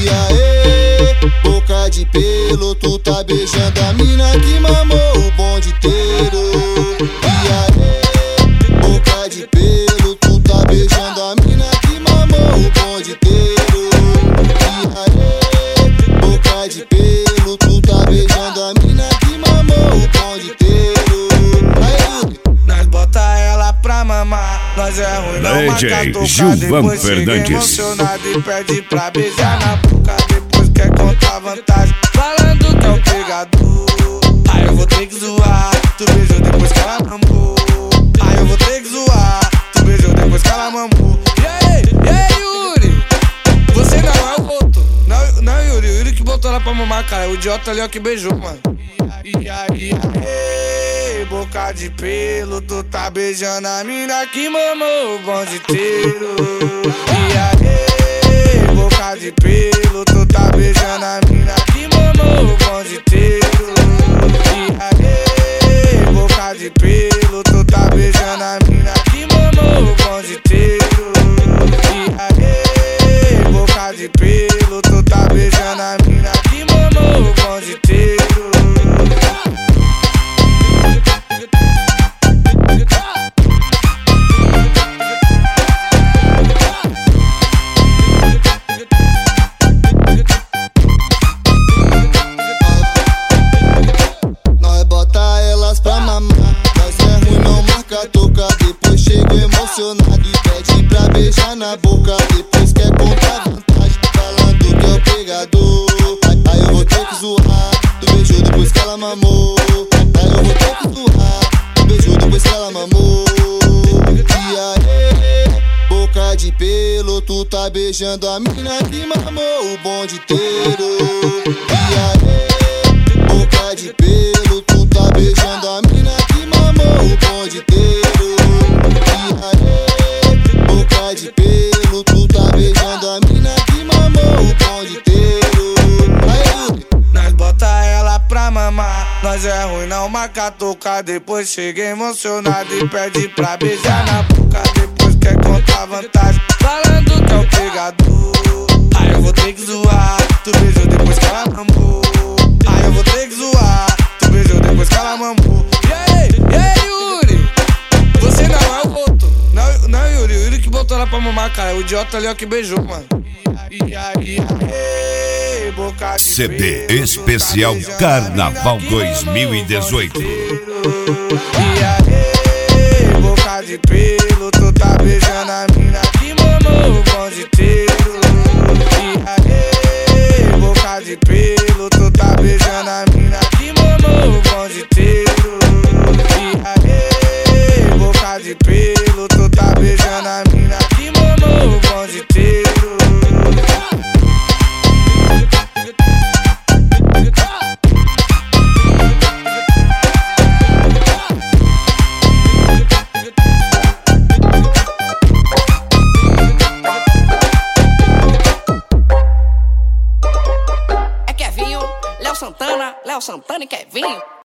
E aí, boca de pelo, tu tá beijando a mina que mamou o bonde inteiro. E aí, boca de pelo, tu tá beijando a mina que mamou o bonde inteiro. E aí, boca de pelo, tu tá beijando a mina que mamou o bonde inteiro. Aí, nós bota ela pra mamar, nós é ruim, não marca tocar. Gilvan Depois chega Fernandes emocionado e pede pra beijar na boca. Depois quer contar vantagem, falando que é o pegador. Aí eu vou ter que zoar, tu beijou depois que ela mamou. Aí eu vou ter que zoar, tu beijou depois que ela mamou. E aí, Yuri, você não é o outro. Não, Yuri, o Yuri que botou ela pra mamar, cara. O idiota ali é o que beijou, mano. E aí, boca de pelo, tu tá beijando a mina que mamou o bonde inteiro. E aí, boca de pelo, tu tá beijando a mina que mamou o bonde inteiro. E aí, boca de pelo, tu tá beijando a mina que mamou o bonde inteiro. E aí, boca de pelo, tu tá beijando a mina que mamou o bonde inteiro. Depois chega emocionado e pede pra beijar na boca. Depois quer contar vantagem, falando que é o pegador. Aí eu vou ter que zoar, tu beijou depois que ela mamou. Aí eu vou ter que zoar, tu beijou depois que ela mamou. E aí, boca de pelo, tu tá beijando a mina que mamou o bonde inteiro. E aí, boca de pelo, tu tá beijando a mina que mamou o bonde inteiro. De pelo, tu tá beijando a mina que mamou o bonde inteiro. Aí, nós bota ela pra mamar, nós é ruim, não marca tocar. Depois chega emocionado e pede pra beijar na boca. Depois quer contar vantagem, falando que é o pegador. Aí eu vou ter que zoar, tu beijou depois que ela mamou. Aí eu vou ter que zoar, tu beijou depois que ela mamou. E aí, Yuri, você não é o outro. Não, Yuri, o Yuri que botou ela pra mamar, cara. O idiota ali é o que beijou, mano. E aí, boca de CD pelo, Especial Carnaval 2018. E aí, boca de pelo, tu tá beijando a mina que mamou o bonde inteiro. E aí, boca de pelo, tu tá beijando a mina que mamou o bonde inteiro. E aí, boca de pelo, tu tá beijando a mina que mamou o bonde inteiro. Léo Santana e Kevinho.